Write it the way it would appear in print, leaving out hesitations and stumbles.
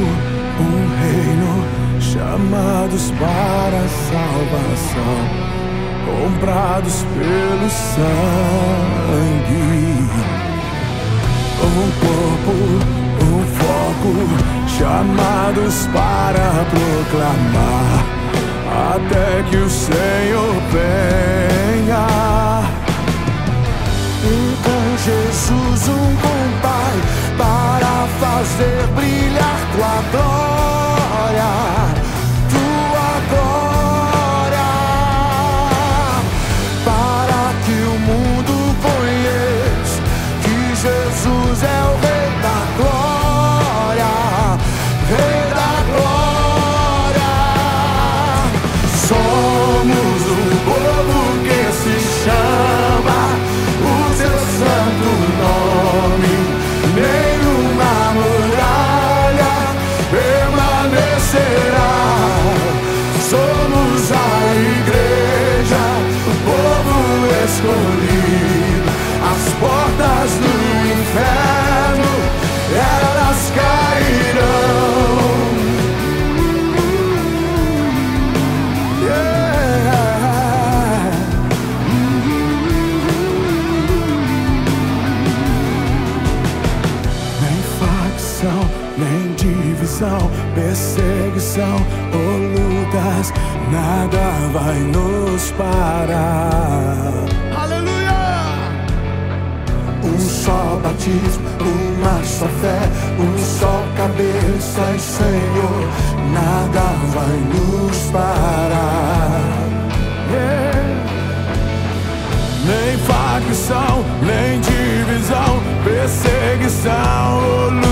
um reino, chamados para a salvação, comprados pelo sangue. Um corpo, um foco, chamados para proclamar até que o Senhor venha. Com Jesus, com Pai, para fazer brilhar tua glória, para que o mundo conheça que Jesus é o Rei da glória, Rei da glória. Somos um povo que se chama o teu santo nome, nenhuma muralha permanecerá. Somos a igreja, o povo escolhido, as portas do inferno, elas cairão. Nem divisão, perseguição ou lutas, nada vai nos parar. Aleluia! Um só batismo, uma só fé, um só cabeça e Senhor, nada vai nos parar. Nem facção, nem divisão, perseguição ou lutas,